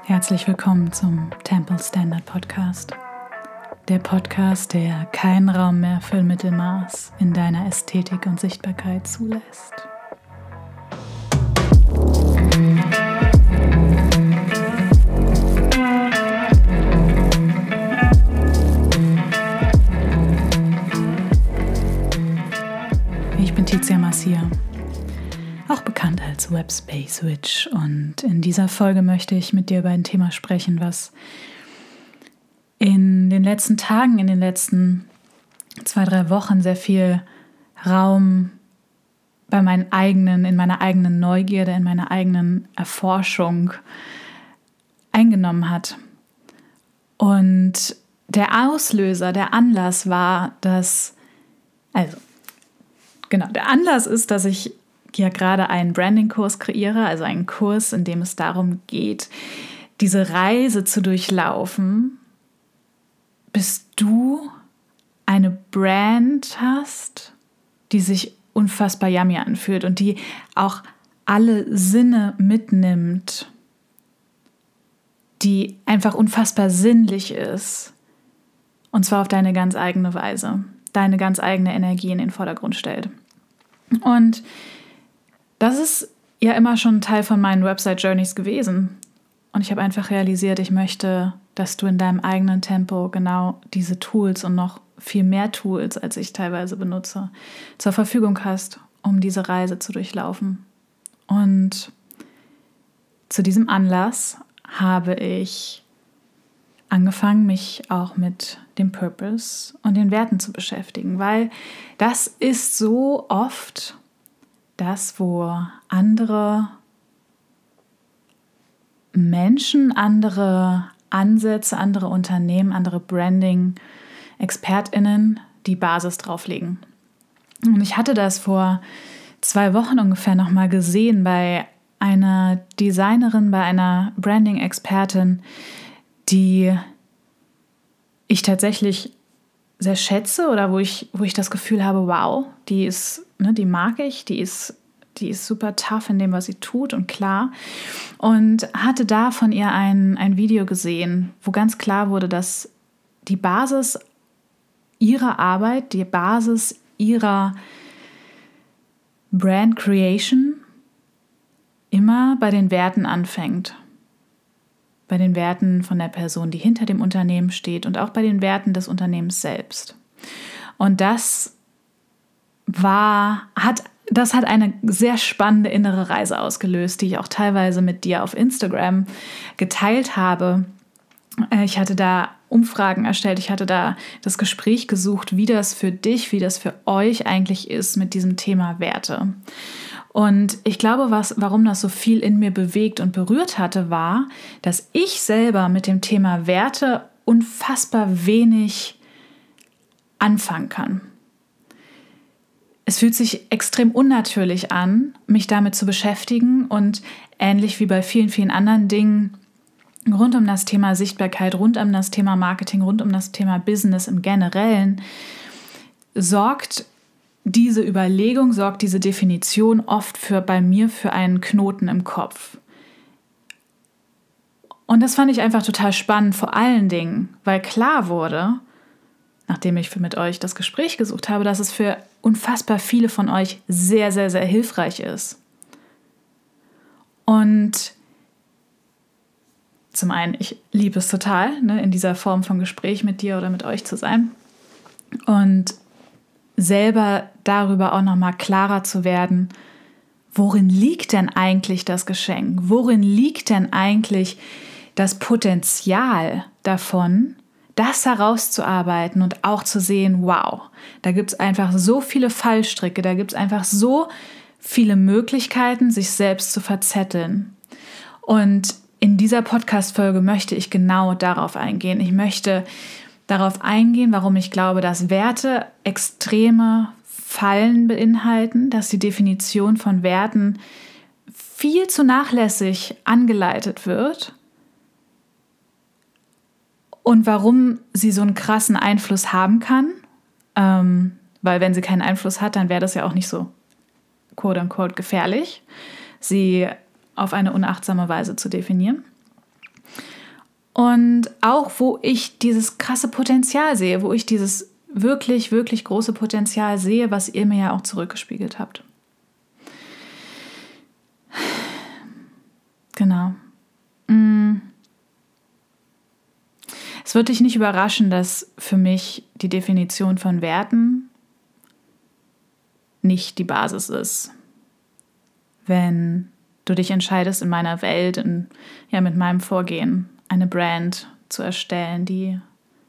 Herzlich willkommen zum Temple Standard Podcast. Der Podcast, der keinen Raum mehr für Mittelmaß in deiner Ästhetik und Sichtbarkeit zulässt. Ich bin Tizia Marcia, auch bekannt als Web Space Witch, und in dieser Folge möchte ich mit dir über ein Thema sprechen, was in den letzten Tagen, in den letzten 2-3 Wochen sehr viel Raum in meiner eigenen Neugierde, in meiner eigenen Erforschung eingenommen hat. Und der Auslöser, der Anlass war, der Anlass ist, dass ich ja gerade einen Branding-Kurs kreiere, also einen Kurs, in dem es darum geht, diese Reise zu durchlaufen, bis du eine Brand hast, die sich unfassbar yummy anfühlt und die auch alle Sinne mitnimmt, die einfach unfassbar sinnlich ist, und zwar auf deine ganz eigene Weise, deine ganz eigene Energie in den Vordergrund stellt. Und das ist ja immer schon ein Teil von meinen Website-Journeys gewesen. Und ich habe einfach realisiert, ich möchte, dass du in deinem eigenen Tempo genau diese Tools und noch viel mehr Tools, als ich teilweise benutze, zur Verfügung hast, um diese Reise zu durchlaufen. Und zu diesem Anlass habe ich angefangen, mich auch mit dem Purpose und den Werten zu beschäftigen, weil das ist so oft das, wo andere Menschen, andere Ansätze, andere Unternehmen, andere Branding-ExpertInnen die Basis drauflegen. Und ich hatte das vor 2 Wochen ungefähr nochmal gesehen bei einer Designerin, bei einer Branding-Expertin, die ich tatsächlich sehr schätze oder wo ich das Gefühl habe, wow, die mag ich, die ist super tough in dem, was sie tut und klar. Und hatte da von ihr ein Video gesehen, wo ganz klar wurde, dass die Basis ihrer Arbeit, die Basis ihrer Brand Creation immer bei den Werten anfängt. Bei den Werten von der Person, die hinter dem Unternehmen steht, und auch bei den Werten des Unternehmens selbst. Und das hat eine sehr spannende innere Reise ausgelöst, die ich auch teilweise mit dir auf Instagram geteilt habe. Ich hatte da Umfragen erstellt, ich hatte da das Gespräch gesucht, wie das für dich, wie das für euch eigentlich ist mit diesem Thema Werte. Und ich glaube, warum das so viel in mir bewegt und berührt hatte, war, dass ich selber mit dem Thema Werte unfassbar wenig anfangen kann. Es fühlt sich extrem unnatürlich an, mich damit zu beschäftigen, und ähnlich wie bei vielen, vielen anderen Dingen rund um das Thema Sichtbarkeit, rund um das Thema Marketing, rund um das Thema Business im Generellen, sorgt diese Überlegung, sorgt diese Definition oft bei mir für einen Knoten im Kopf. Und das fand ich einfach total spannend, vor allen Dingen, weil klar wurde, nachdem ich mit euch das Gespräch gesucht habe, dass es für unfassbar viele von euch sehr, sehr, sehr hilfreich ist. Und zum einen, ich liebe es total, in dieser Form von Gespräch mit dir oder mit euch zu sein. Und selber darüber auch nochmal klarer zu werden, worin liegt denn eigentlich das Geschenk? Worin liegt denn eigentlich das Potenzial davon, das herauszuarbeiten und auch zu sehen, wow, da gibt es einfach so viele Fallstricke, da gibt es einfach so viele Möglichkeiten, sich selbst zu verzetteln. Und in dieser Podcast-Folge möchte ich genau darauf eingehen. Ich möchte darauf eingehen, warum ich glaube, dass Werte extreme Fallen beinhalten, dass die Definition von Werten viel zu nachlässig angeleitet wird und warum sie so einen krassen Einfluss haben kann, weil wenn sie keinen Einfluss hat, dann wäre das ja auch nicht so quote-unquote gefährlich, sie auf eine unachtsame Weise zu definieren. und auch, wo ich dieses krasse Potenzial sehe, wo ich dieses wirklich, wirklich große Potenzial sehe, was ihr mir ja auch zurückgespiegelt habt. Genau. Es wird dich nicht überraschen, dass für mich die Definition von Werten nicht die Basis ist. Wenn du dich entscheidest, in meiner Welt, mit meinem Vorgehen, eine Brand zu erstellen, die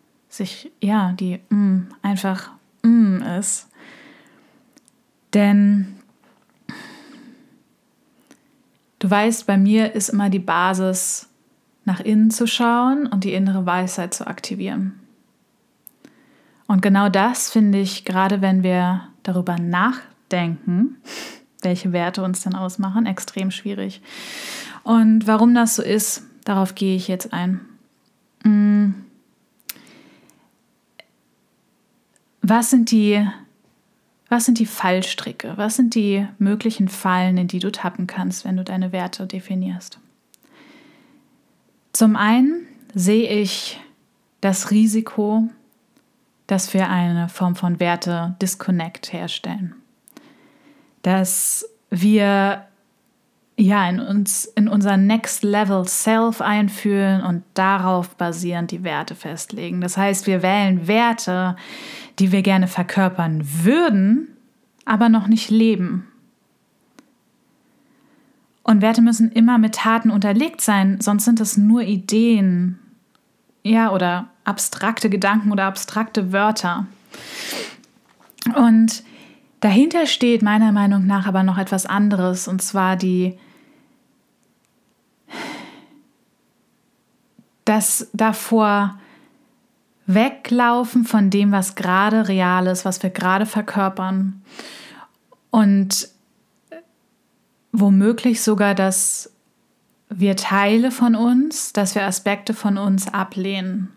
einfach ist. Denn du weißt, bei mir ist immer die Basis, nach innen zu schauen und die innere Weisheit zu aktivieren. Und genau das finde ich, gerade wenn wir darüber nachdenken, welche Werte uns denn ausmachen, extrem schwierig. Und warum das so ist, darauf gehe ich jetzt ein. Was sind die Fallstricke? Was sind die möglichen Fallen, in die du tappen kannst, wenn du deine Werte definierst? Zum einen sehe ich das Risiko, dass wir eine Form von Werte-Disconnect herstellen. Dass wir in unser Next Level Self einfühlen und darauf basierend die Werte festlegen. Das heißt, wir wählen Werte, die wir gerne verkörpern würden, aber noch nicht leben. Und Werte müssen immer mit Taten unterlegt sein, sonst sind es nur Ideen, oder abstrakte Gedanken oder abstrakte Wörter. Und dahinter steht meiner Meinung nach aber noch etwas anderes, und zwar das davor weglaufen von dem, was gerade real ist, was wir gerade verkörpern, und womöglich sogar, dass wir Teile von uns, dass wir Aspekte von uns ablehnen.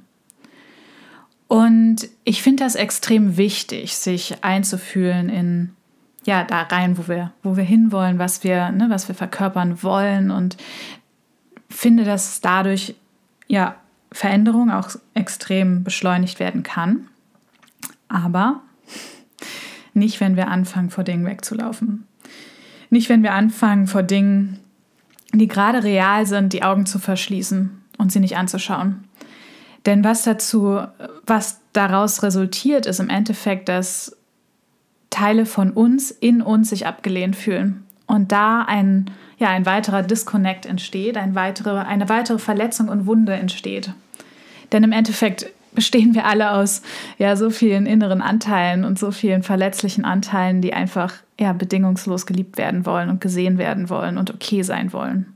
Und ich finde das extrem wichtig, sich einzufühlen in da rein, wo wir hinwollen, was wir verkörpern wollen, und finde, dass dadurch Veränderung auch extrem beschleunigt werden kann. Aber nicht, wenn wir anfangen, vor Dingen wegzulaufen. Nicht, wenn wir anfangen, vor Dingen, die gerade real sind, die Augen zu verschließen und sie nicht anzuschauen. Denn was daraus resultiert, ist im Endeffekt, dass Teile von uns in uns sich abgelehnt fühlen. Und da ein weiterer Disconnect entsteht, eine weitere Verletzung und Wunde entsteht. Denn im Endeffekt bestehen wir alle aus so vielen inneren Anteilen und so vielen verletzlichen Anteilen, die einfach bedingungslos geliebt werden wollen und gesehen werden wollen und okay sein wollen.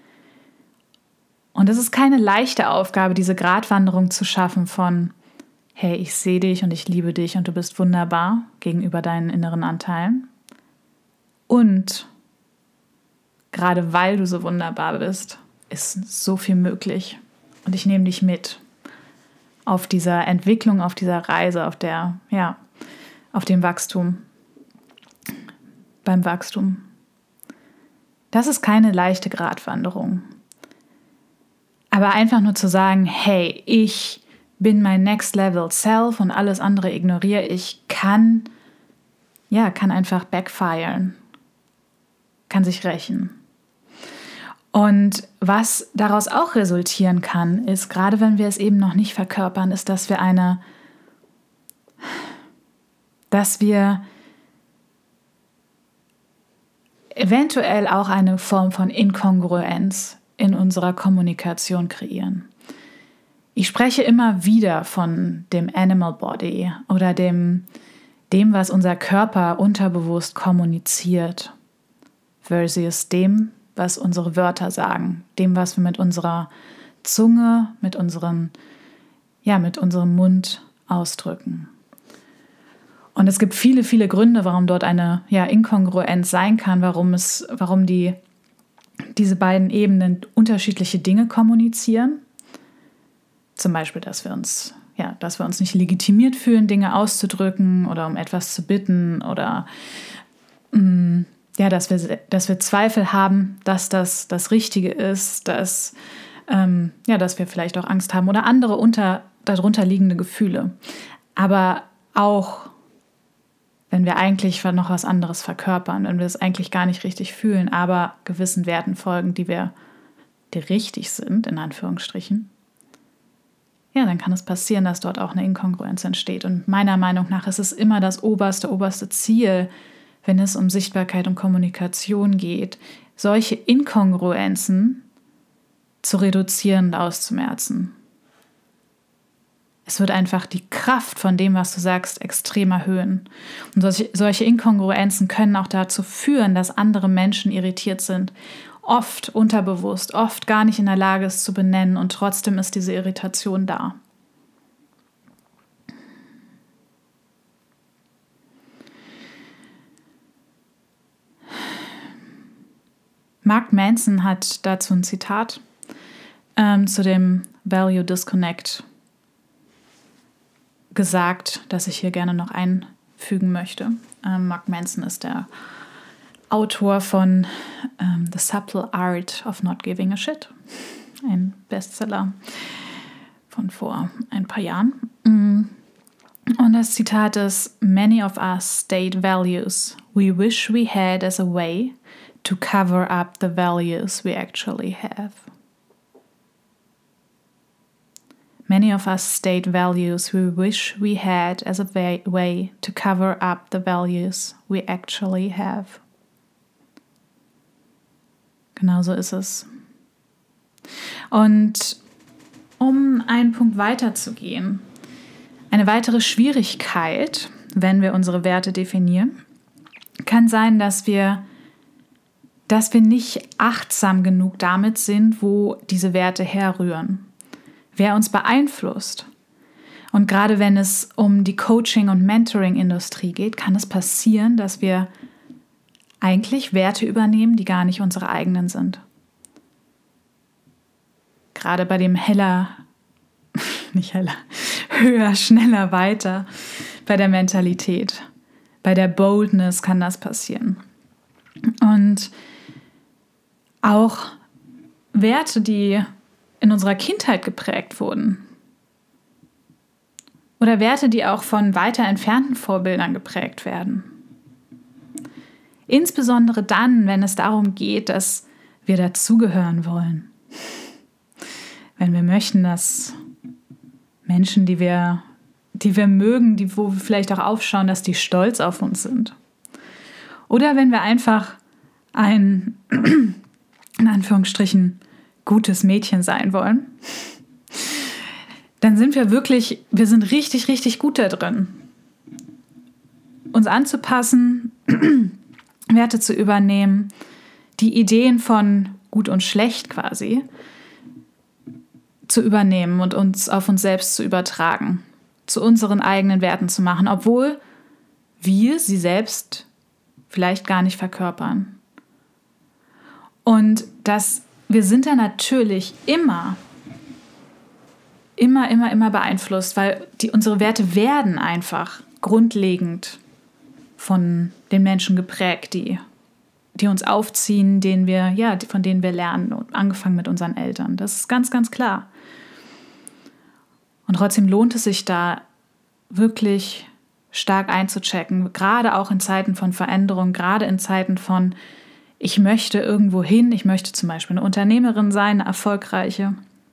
Und es ist keine leichte Aufgabe, diese Gratwanderung zu schaffen von hey, ich sehe dich und ich liebe dich und du bist wunderbar gegenüber deinen inneren Anteilen. Und gerade weil du so wunderbar bist, ist so viel möglich. Und ich nehme dich mit auf dieser Entwicklung, auf dieser Reise, auf dem Wachstum. Beim Wachstum. Das ist keine leichte Gratwanderung. Aber einfach nur zu sagen, hey, ich bin mein Next Level Self und alles andere ignoriere ich, kann einfach backfiren, kann sich rächen. Und was daraus auch resultieren kann, ist, gerade wenn wir es eben noch nicht verkörpern, ist, dass wir eventuell auch eine Form von Inkongruenz in unserer Kommunikation kreieren. Ich spreche immer wieder von dem Animal Body oder dem, was unser Körper unterbewusst kommuniziert, versus dem, was unsere Wörter sagen, dem, was wir mit unserer Zunge, mit unserem Mund ausdrücken. Und es gibt viele, viele Gründe, warum dort eine Inkongruenz sein kann, warum diese beiden Ebenen unterschiedliche Dinge kommunizieren. Zum Beispiel, dass wir uns nicht legitimiert fühlen, Dinge auszudrücken oder um etwas zu bitten oder dass wir Zweifel haben, dass das Richtige ist, dass dass wir vielleicht auch Angst haben oder andere darunter liegende Gefühle. Aber auch, wenn wir eigentlich noch was anderes verkörpern, wenn wir es eigentlich gar nicht richtig fühlen, aber gewissen Werten folgen, die richtig sind, in Anführungsstrichen, ja, dann kann es passieren, dass dort auch eine Inkongruenz entsteht. Und meiner Meinung nach ist es immer das oberste Ziel, wenn es um Sichtbarkeit und Kommunikation geht, solche Inkongruenzen zu reduzieren und auszumerzen. Es wird einfach die Kraft von dem, was du sagst, extrem erhöhen. Und solche Inkongruenzen können auch dazu führen, dass andere Menschen irritiert sind. Oft unterbewusst, oft gar nicht in der Lage, es zu benennen, und trotzdem ist diese Irritation da. Mark Manson hat dazu ein Zitat zu dem Value Disconnect gesagt, das ich hier gerne noch einfügen möchte. Mark Manson ist der Autor von The Subtle Art of Not Giving a Shit, ein Bestseller von vor ein paar Jahren. Und das Zitat ist: Many of us state values we wish we had as a way to cover up the values we actually have. Many of us state values we wish we had as a way to cover up the values we actually have. Genau so ist es. Und um einen Punkt weiterzugehen, eine weitere Schwierigkeit, wenn wir unsere Werte definieren, kann sein, dass wir nicht achtsam genug damit sind, wo diese Werte herrühren, wer uns beeinflusst. Und gerade wenn es um die Coaching- und Mentoring-Industrie geht, kann es passieren, dass wir eigentlich Werte übernehmen, die gar nicht unsere eigenen sind. Gerade bei dem höher, schneller, weiter, bei der Mentalität, bei der Boldness kann das passieren. Und auch Werte, die in unserer Kindheit geprägt wurden. Oder Werte, die auch von weiter entfernten Vorbildern geprägt werden. Insbesondere dann, wenn es darum geht, dass wir dazugehören wollen. Wenn wir möchten, dass Menschen, die wir mögen, wo wir vielleicht auch aufschauen, dass die stolz auf uns sind. Oder wenn wir einfach ein, in Anführungsstrichen, gutes Mädchen sein wollen, dann sind wir sind richtig, richtig gut da drin, uns anzupassen, Werte zu übernehmen, die Ideen von gut und schlecht quasi zu übernehmen und uns auf uns selbst zu übertragen, zu unseren eigenen Werten zu machen, obwohl wir sie selbst vielleicht gar nicht verkörpern. Und wir sind da natürlich immer beeinflusst, weil unsere Werte werden einfach grundlegend von den Menschen geprägt, die uns aufziehen, von denen wir lernen, angefangen mit unseren Eltern. Das ist ganz, ganz klar. Und trotzdem lohnt es sich da wirklich stark einzuchecken, gerade auch in Zeiten von Veränderung, gerade in Zeiten von ich möchte irgendwo hin, ich möchte zum Beispiel eine Unternehmerin sein, eine erfolgreiche.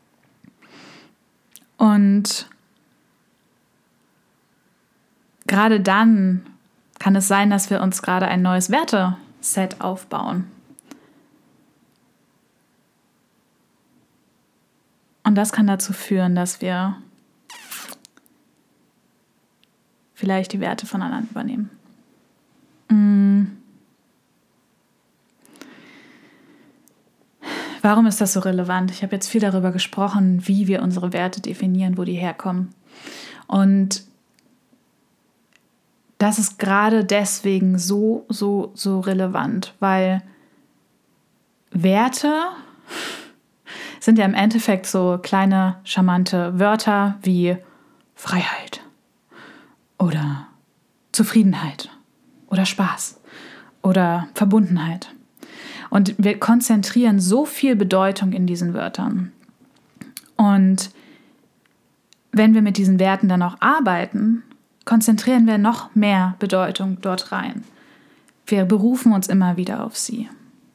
Und gerade dann kann es sein, dass wir uns gerade ein neues Werteset aufbauen. Und das kann dazu führen, dass wir vielleicht die Werte von anderen übernehmen. Warum ist das so relevant? Ich habe jetzt viel darüber gesprochen, wie wir unsere Werte definieren, wo die herkommen. Und das ist gerade deswegen so relevant, weil Werte sind ja im Endeffekt so kleine, charmante Wörter wie Freiheit oder Zufriedenheit oder Spaß oder Verbundenheit. Und wir konzentrieren so viel Bedeutung in diesen Wörtern. Und wenn wir mit diesen Werten dann auch arbeiten, konzentrieren wir noch mehr Bedeutung dort rein. Wir berufen uns immer wieder auf sie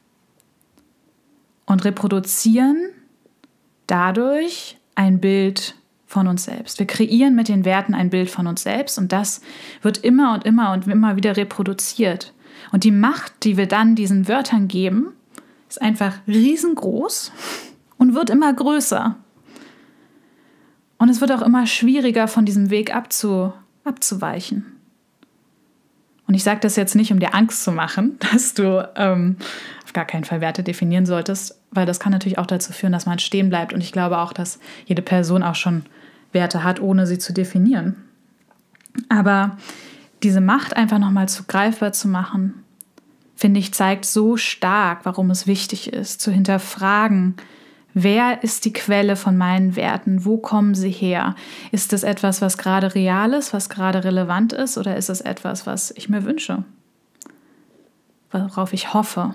und reproduzieren dadurch ein Bild von uns selbst. Wir kreieren mit den Werten ein Bild von uns selbst und das wird immer und immer und immer wieder reproduziert. Und die Macht, die wir dann diesen Wörtern geben, ist einfach riesengroß und wird immer größer. Und es wird auch immer schwieriger, von diesem Weg abzuweichen. Und ich sage das jetzt nicht, um dir Angst zu machen, dass du auf gar keinen Fall Werte definieren solltest, weil das kann natürlich auch dazu führen, dass man stehen bleibt. Und ich glaube auch, dass jede Person auch schon Werte hat, ohne sie zu definieren. Aber diese Macht einfach nochmal zu greifbar zu machen, finde ich, zeigt so stark, warum es wichtig ist, zu hinterfragen, wer ist die Quelle von meinen Werten? Wo kommen sie her? Ist es etwas, was gerade real ist, was gerade relevant ist, oder ist es etwas, was ich mir wünsche? Worauf ich hoffe?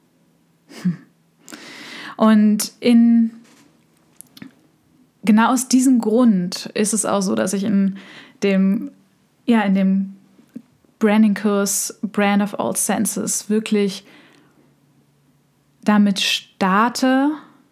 Und genau aus diesem Grund ist es auch so, dass ich in dem Branding-Kurs Brand of All Senses wirklich damit starte,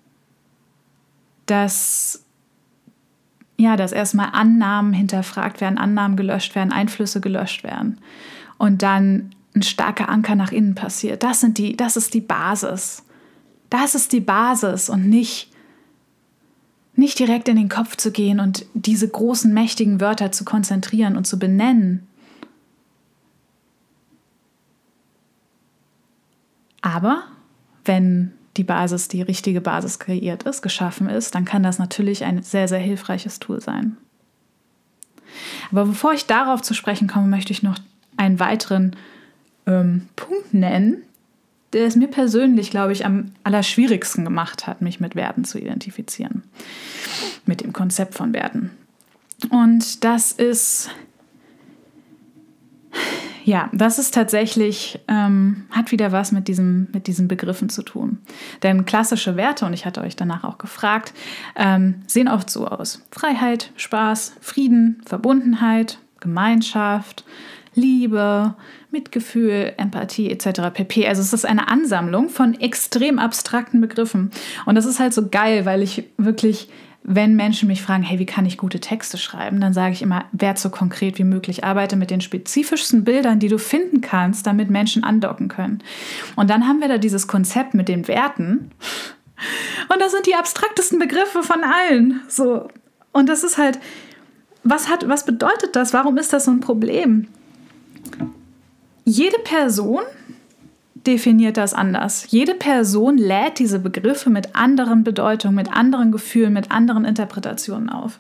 dass erstmal Annahmen hinterfragt werden, Annahmen gelöscht werden, Einflüsse gelöscht werden und dann ein starker Anker nach innen passiert. Das ist die Basis. Das ist die Basis und nicht direkt in den Kopf zu gehen und diese großen, mächtigen Wörter zu konzentrieren und zu benennen. Aber wenn die richtige Basis kreiert ist, geschaffen ist, dann kann das natürlich ein sehr, sehr hilfreiches Tool sein. Aber bevor ich darauf zu sprechen komme, möchte ich noch einen weiteren Punkt nennen, der es mir persönlich, glaube ich, am allerschwierigsten gemacht hat, mich mit Werten zu identifizieren, mit dem Konzept von Werten. Und das ist tatsächlich, hat wieder was mit diesen Begriffen zu tun. Denn klassische Werte, und ich hatte euch danach auch gefragt, sehen oft so aus. Freiheit, Spaß, Frieden, Verbundenheit, Gemeinschaft, Liebe, Mitgefühl, Empathie etc. pp. Also es ist eine Ansammlung von extrem abstrakten Begriffen. Und das ist halt so geil, weil ich wirklich, wenn Menschen mich fragen, hey, wie kann ich gute Texte schreiben, dann sage ich immer, werd so konkret wie möglich, arbeite mit den spezifischsten Bildern, die du finden kannst, damit Menschen andocken können. Und dann haben wir da dieses Konzept mit den Werten und das sind die abstraktesten Begriffe von allen. So. Und das ist halt, was bedeutet das? Warum ist das so ein Problem? Jede Person definiert das anders. Jede Person lädt diese Begriffe mit anderen Bedeutungen, mit anderen Gefühlen, mit anderen Interpretationen auf.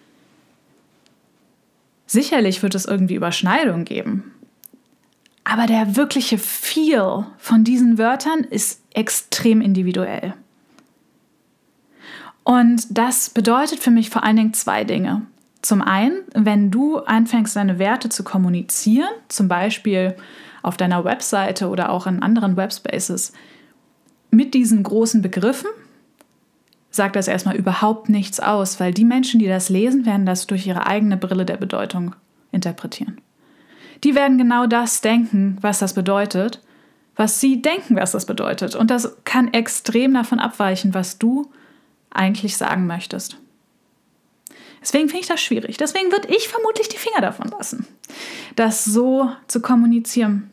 Sicherlich wird es irgendwie Überschneidungen geben. Aber der wirkliche Feel von diesen Wörtern ist extrem individuell. Und das bedeutet für mich vor allen Dingen zwei Dinge. Zum einen, wenn du anfängst, deine Werte zu kommunizieren, zum Beispiel auf deiner Webseite oder auch in anderen Webspaces, mit diesen großen Begriffen, sagt das erstmal überhaupt nichts aus, weil die Menschen, die das lesen, werden das durch ihre eigene Brille der Bedeutung interpretieren. Die werden genau das denken, was das bedeutet, was sie denken, was das bedeutet. Und das kann extrem davon abweichen, was du eigentlich sagen möchtest. Deswegen finde ich das schwierig. Deswegen würde ich vermutlich die Finger davon lassen, das so zu kommunizieren.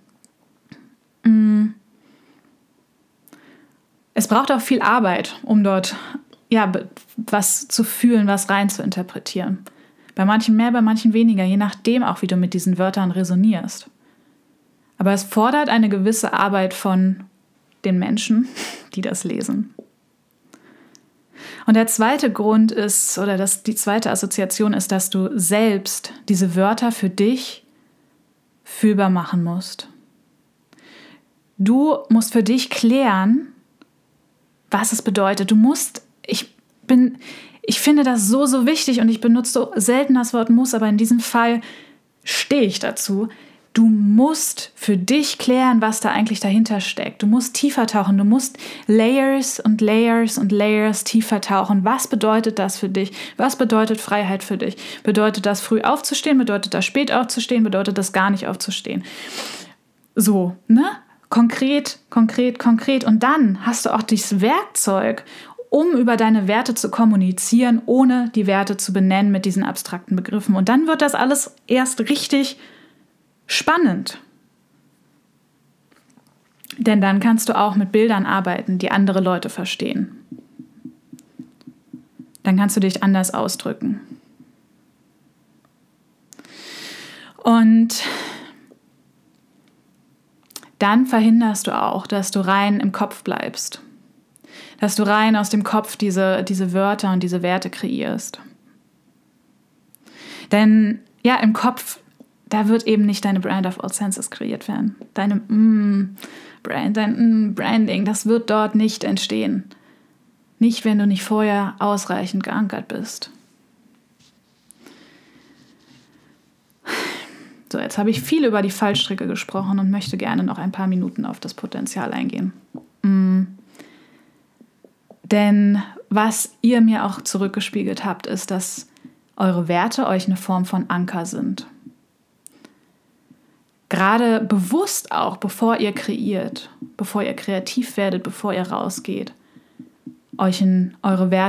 Es braucht auch viel Arbeit, um dort was zu fühlen, was rein zu interpretieren. Bei manchen mehr, bei manchen weniger, je nachdem auch, wie du mit diesen Wörtern resonierst. Aber es fordert eine gewisse Arbeit von den Menschen, die das lesen. Und der zweite Grund ist, die zweite Assoziation ist, dass du selbst diese Wörter für dich fühlbar machen musst. Du musst für dich klären, was es bedeutet. Ich finde das so wichtig und ich benutze so selten das Wort muss, aber in diesem Fall stehe ich dazu. Du musst für dich klären, was da eigentlich dahinter steckt. Du musst tiefer tauchen. Du musst Layers und Layers und Layers tiefer tauchen. Was bedeutet das für dich? Was bedeutet Freiheit für dich? Bedeutet das, früh aufzustehen? Bedeutet das, spät aufzustehen? Bedeutet das, gar nicht aufzustehen? So, ne? Konkret, konkret, konkret. Und dann hast du auch dieses Werkzeug, um über deine Werte zu kommunizieren, ohne die Werte zu benennen mit diesen abstrakten Begriffen. Und dann wird das alles erst richtig spannend. Denn dann kannst du auch mit Bildern arbeiten, die andere Leute verstehen. Dann kannst du dich anders ausdrücken. Und dann verhinderst du auch, dass du rein im Kopf bleibst. Dass du rein aus dem Kopf diese Wörter und diese Werte kreierst. Denn ja, im Kopf, da wird eben nicht deine Brand of all senses kreiert werden. Dein Branding, das wird dort nicht entstehen. Nicht, wenn du nicht vorher ausreichend geankert bist. So, jetzt habe ich viel über die Fallstricke gesprochen und möchte gerne noch ein paar Minuten auf das Potenzial eingehen. Denn was ihr mir auch zurückgespiegelt habt, ist, dass eure Werte euch eine Form von Anker sind. Gerade bewusst auch, bevor ihr kreiert, bevor ihr kreativ werdet, bevor ihr rausgeht, euch auf eure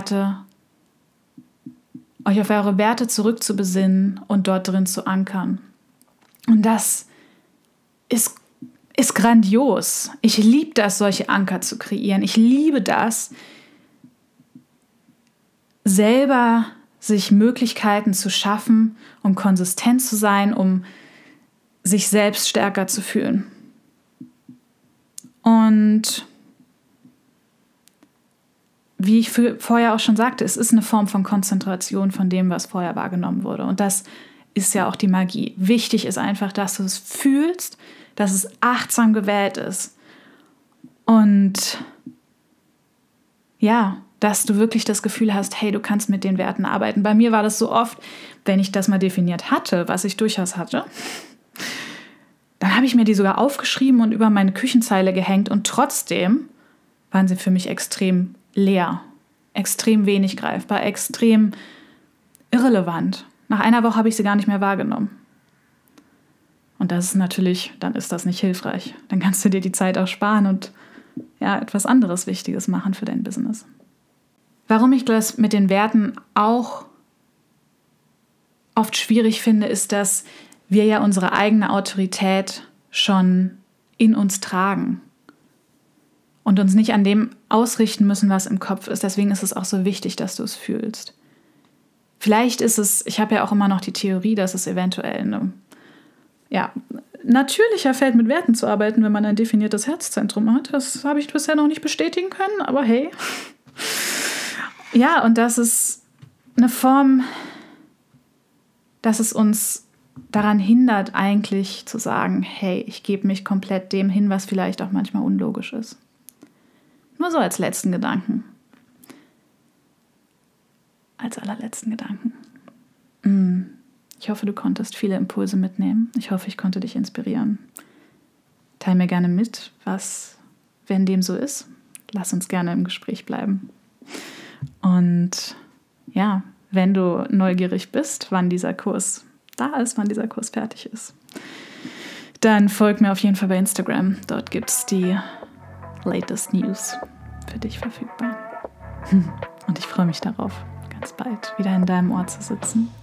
Werte zurückzubesinnen und dort drin zu ankern. Und das ist grandios. Ich liebe das, solche Anker zu kreieren. Ich liebe das, selber sich Möglichkeiten zu schaffen, um konsistent zu sein, um sich selbst stärker zu fühlen. Und wie ich vorher auch schon sagte, es ist eine Form von Konzentration von dem, was vorher wahrgenommen wurde. Und das ist ja auch die Magie. Wichtig ist einfach, dass du es fühlst, dass es achtsam gewählt ist. Und ja, dass du wirklich das Gefühl hast, hey, du kannst mit den Werten arbeiten. Bei mir war das so oft, wenn ich das mal definiert hatte, was ich durchaus hatte, dann habe ich mir die sogar aufgeschrieben und über meine Küchenzeile gehängt und trotzdem waren sie für mich extrem leer, extrem wenig greifbar, extrem irrelevant. Nach einer Woche habe ich sie gar nicht mehr wahrgenommen. Und das ist natürlich, dann ist das nicht hilfreich. Dann kannst du dir die Zeit auch sparen und ja, etwas anderes Wichtiges machen für dein Business. Warum ich das mit den Werten auch oft schwierig finde, ist, dass wir ja unsere eigene Autorität schon in uns tragen und uns nicht an dem ausrichten müssen, was im Kopf ist. Deswegen ist es auch so wichtig, dass du es fühlst. Vielleicht ist es, ich habe ja auch immer noch die Theorie, dass es eventuell natürlicher fällt, mit Werten zu arbeiten, wenn man ein definiertes Herzzentrum hat. Das habe ich bisher noch nicht bestätigen können, aber hey. Ja, und das ist eine Form, dass es uns daran hindert, eigentlich zu sagen, hey, ich gebe mich komplett dem hin, was vielleicht auch manchmal unlogisch ist. Nur so als letzten Gedanken. Als allerletzten Gedanken. Ich hoffe, du konntest viele Impulse mitnehmen. Ich hoffe, ich konnte dich inspirieren. Teil mir gerne mit, wenn dem so ist. Lass uns gerne im Gespräch bleiben. Und ja, wenn du neugierig bist, wann dieser Kurs da ist, wann dieser Kurs fertig ist, dann folg mir auf jeden Fall bei Instagram. Dort gibt es die latest News für dich verfügbar. Und ich freue mich darauf, ganz bald wieder in deinem Ohr zu sitzen